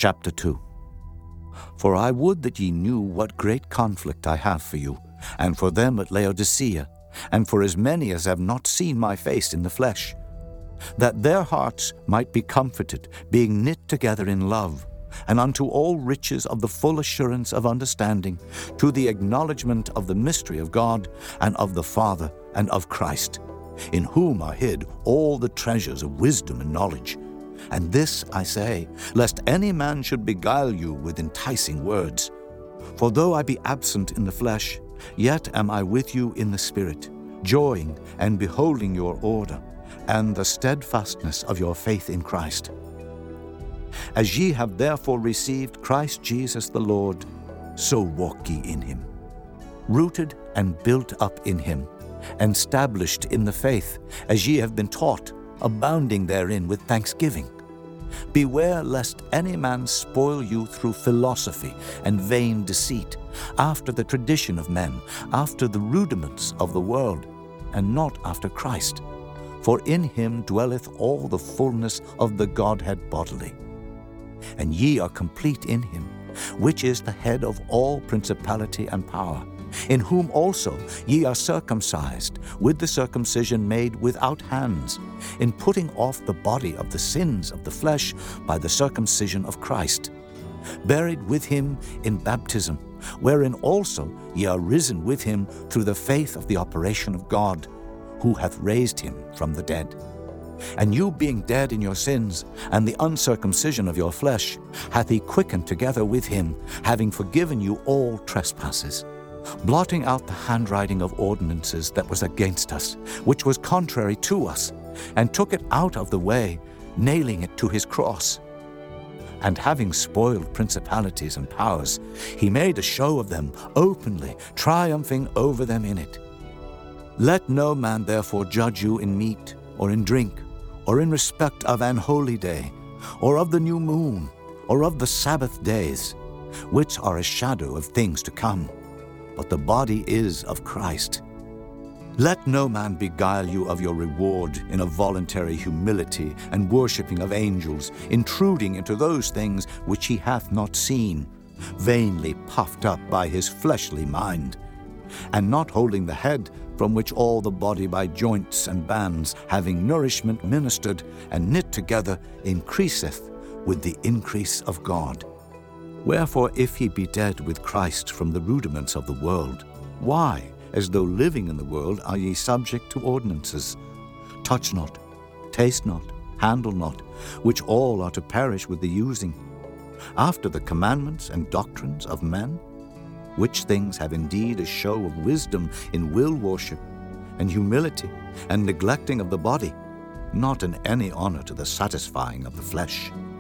Chapter 2. For I would that ye knew what great conflict I have for you, and for them at Laodicea, and for as many as have not seen my face in the flesh, that their hearts might be comforted, being knit together in love, and unto all riches of the full assurance of understanding, to the acknowledgement of the mystery of God, and of the Father, and of Christ, in whom are hid all the treasures of wisdom and knowledge. And this I say, lest any man should beguile you with enticing words. For though I be absent in the flesh, yet am I with you in the Spirit, joying and beholding your order, and the steadfastness of your faith in Christ. As ye have therefore received Christ Jesus the Lord, so walk ye in him, rooted and built up in him, and stablished in the faith, as ye have been taught, abounding therein with thanksgiving. Beware lest any man spoil you through philosophy and vain deceit, after the tradition of men, after the rudiments of the world, and not after Christ. For in him dwelleth all the fullness of the Godhead bodily. And ye are complete in him, which is the head of all principality and power, in whom also ye are circumcised with the circumcision made without hands, in putting off the body of the sins of the flesh by the circumcision of Christ, buried with him in baptism, wherein also ye are risen with him through the faith of the operation of God, who hath raised him from the dead. And you being dead in your sins, and the uncircumcision of your flesh, hath he quickened together with him, having forgiven you all trespasses, blotting out the handwriting of ordinances that was against us, which was contrary to us, and took it out of the way, nailing it to his cross. And having spoiled principalities and powers, he made a show of them openly, triumphing over them in it. Let no man therefore judge you in meat, or in drink, or in respect of an holy day, or of the new moon, or of the Sabbath days, which are a shadow of things to come, but the body is of Christ. Let no man beguile you of your reward in a voluntary humility and worshipping of angels, intruding into those things which he hath not seen, vainly puffed up by his fleshly mind, and not holding the head, from which all the body by joints and bands, having nourishment ministered and knit together, increaseth with the increase of God. Wherefore, if ye be dead with Christ from the rudiments of the world, why, as though living in the world, are ye subject to ordinances? Touch not, taste not, handle not, which all are to perish with the using, after the commandments and doctrines of men, which things have indeed a show of wisdom in will worship, and humility, and neglecting of the body, not in any honor to the satisfying of the flesh.